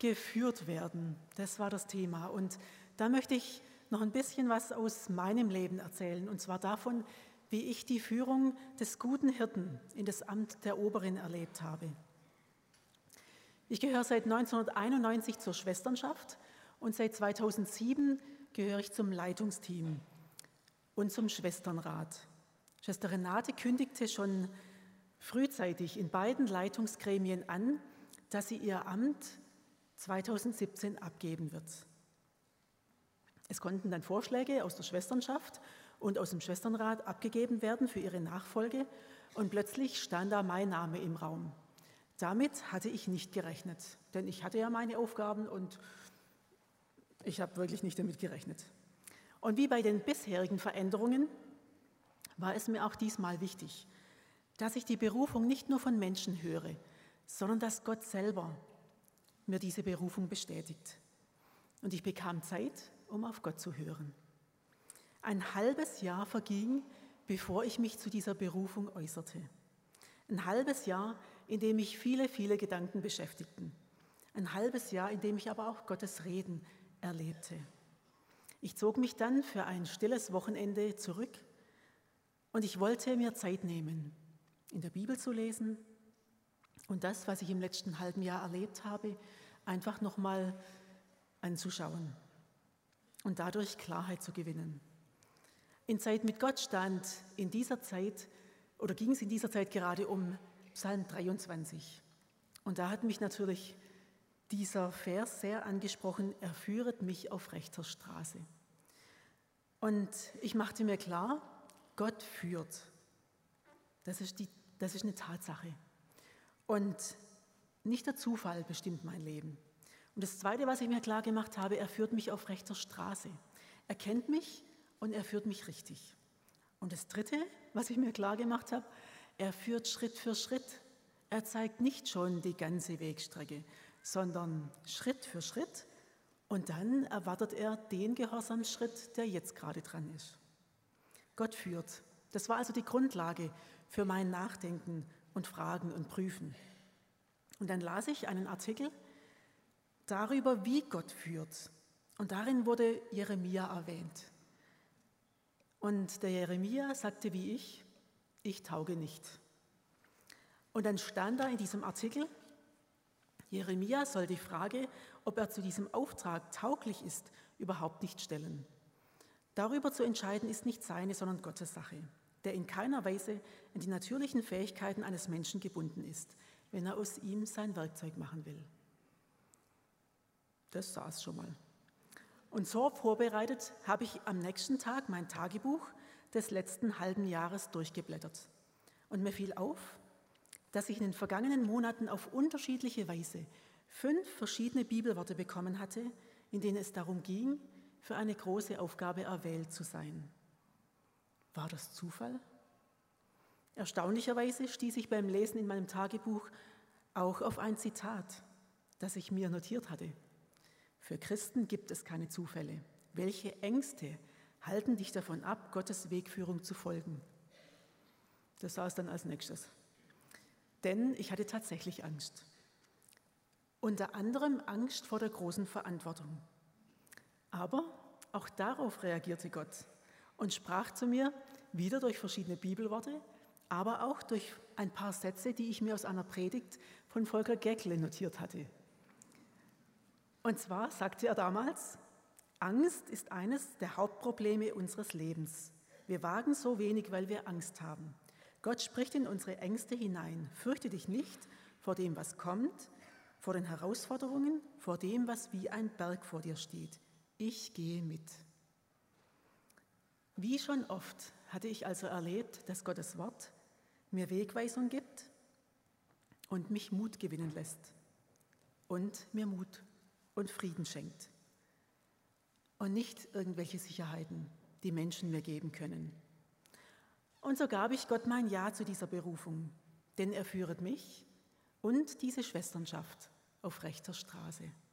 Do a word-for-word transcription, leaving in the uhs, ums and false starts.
geführt werden. Das war das Thema. Und da möchte ich noch ein bisschen was aus meinem Leben erzählen, und zwar davon, wie ich die Führung des guten Hirten in das Amt der Oberin erlebt habe. Ich gehöre seit neunzehnhunderteinundneunzig zur Schwesternschaft und seit zweitausendsieben gehöre ich zum Leitungsteam und zum Schwesternrat. Schwester Renate kündigte schon frühzeitig in beiden Leitungsgremien an, dass sie ihr Amt zweitausendsiebzehn abgeben wird. Es konnten dann Vorschläge aus der Schwesternschaft und aus dem Schwesternrat abgegeben werden für ihre Nachfolge, und plötzlich stand da mein Name im Raum. Damit hatte ich nicht gerechnet, denn ich hatte ja meine Aufgaben und ich habe wirklich nicht damit gerechnet. Und wie bei den bisherigen Veränderungen war es mir auch diesmal wichtig, dass ich die Berufung nicht nur von Menschen höre, sondern dass Gott selber mir diese Berufung bestätigt. Und ich bekam Zeit, um auf Gott zu hören. Ein halbes Jahr verging, bevor ich mich zu dieser Berufung äußerte. Ein halbes Jahr, in dem mich viele, viele Gedanken beschäftigten. Ein halbes Jahr, in dem ich aber auch Gottes Reden erlebte. Ich zog mich dann für ein stilles Wochenende zurück und ich wollte mir Zeit nehmen, in der Bibel zu lesen und das, was ich im letzten halben Jahr erlebt habe, einfach nochmal anzuschauen und dadurch Klarheit zu gewinnen. In Zeit mit Gott stand in dieser Zeit, oder ging es in dieser Zeit gerade um Psalm dreiundzwanzig. Und da hat mich natürlich dieser Vers sehr angesprochen: Er führet mich auf rechter Straße. Und ich machte mir klar, Gott führt. Das ist, die, das ist eine Tatsache. Und nicht der Zufall bestimmt mein Leben. Und das Zweite, was ich mir klar gemacht habe, er führt mich auf rechter Straße. Er kennt mich und er führt mich richtig. Und das Dritte, was ich mir klar gemacht habe, er führt Schritt für Schritt. Er zeigt nicht schon die ganze Wegstrecke, sondern Schritt für Schritt. Und dann erwartet er den Gehorsamsschritt, der jetzt gerade dran ist. Gott führt. Das war also die Grundlage für mein Nachdenken und Fragen und Prüfen. Und dann las ich einen Artikel darüber, wie Gott führt. Und darin wurde Jeremia erwähnt. Und der Jeremia sagte wie ich, ich tauge nicht. Und dann stand da in diesem Artikel, Jeremia soll die Frage, ob er zu diesem Auftrag tauglich ist, überhaupt nicht stellen. Darüber zu entscheiden ist nicht seine, sondern Gottes Sache, der in keiner Weise an die natürlichen Fähigkeiten eines Menschen gebunden ist, wenn er aus ihm sein Werkzeug machen will. Das saß schon mal. Und so vorbereitet habe ich am nächsten Tag mein Tagebuch des letzten halben Jahres durchgeblättert. Und mir fiel auf, dass ich in den vergangenen Monaten auf unterschiedliche Weise fünf verschiedene Bibelworte bekommen hatte, in denen es darum ging, für eine große Aufgabe erwählt zu sein. War das Zufall? Erstaunlicherweise stieß ich beim Lesen in meinem Tagebuch auch auf ein Zitat, das ich mir notiert hatte. Für Christen gibt es keine Zufälle. Welche Ängste halten dich davon ab, Gottes Wegführung zu folgen? Das saß dann als nächstes. Denn ich hatte tatsächlich Angst. Unter anderem Angst vor der großen Verantwortung. Aber auch darauf reagierte Gott und sprach zu mir, wieder durch verschiedene Bibelworte, aber auch durch ein paar Sätze, die ich mir aus einer Predigt von Volker Geckle notiert hatte. Und zwar sagte er damals, Angst ist eines der Hauptprobleme unseres Lebens. Wir wagen so wenig, weil wir Angst haben. Gott spricht in unsere Ängste hinein. Fürchte dich nicht vor dem, was kommt, vor den Herausforderungen, vor dem, was wie ein Berg vor dir steht. Ich gehe mit. Wie schon oft hatte ich also erlebt, dass Gottes Wort mir Wegweisung gibt und mich Mut gewinnen lässt und mir Mut und Frieden schenkt und nicht irgendwelche Sicherheiten, die Menschen mir geben können. Und so gab ich Gott mein Ja zu dieser Berufung, denn er führet mich und diese Schwesternschaft auf rechter Straße.